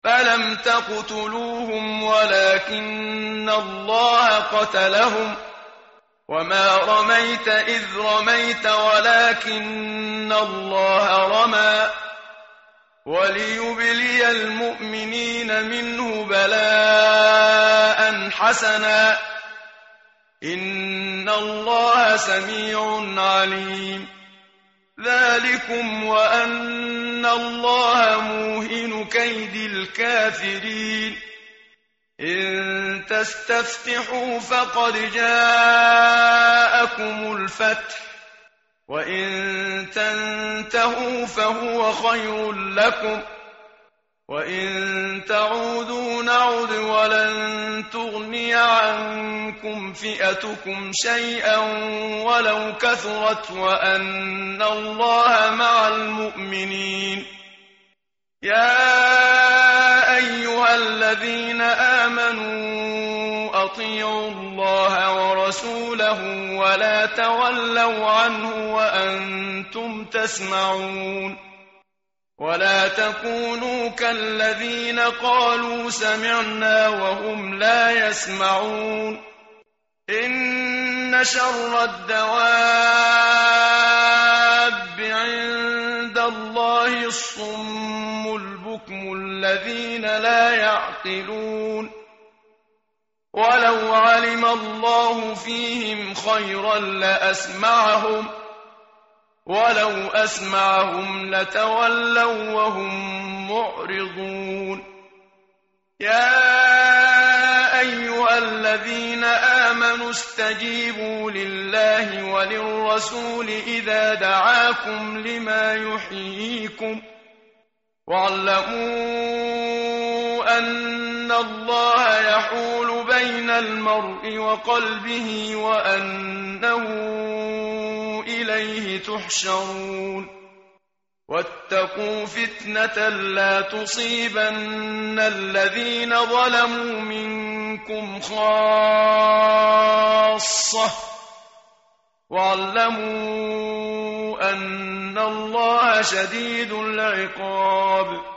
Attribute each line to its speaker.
Speaker 1: فلم تقتلوهم ولكن الله قتلهم وما رميت إذ رميت ولكن الله رمى وليبلي المؤمنين منه بلاء حسنا إن الله سميع عليم ذلكم وأن الله موهن كيد الكافرين إن تستفتحوا فقد جاءكم الفتح وإن تنتهوا فهو خير لكم وإن تعودوا نعد ولن تغني عنكم فئتكم شيئا ولو كثرت وأن الله مع المؤمنين يا أيها الذين آمنوا أطيعوا الله ورسوله ولا تولوا عنه وأنتم تسمعون ولا تكونوا كالذين قالوا سمعنا وهم لا يسمعون إن شر الدواب عند الله الصم البكم الذين لا يعقلون ولو علم الله فيهم خيرا لأسمعهم ولو أسمعهم لتولوا وهم معرضون يا أيها الذين آمنوا استجيبوا لله وللرسول إذا دعاكم لما يحييكم واعلموا أن الله يحول بين المرء وقلبه وأنه إليه تحشرون واتقوا فتنة لا تصيبن الذين ظلموا منكم خاصة واعلموا أن الله شديد العقاب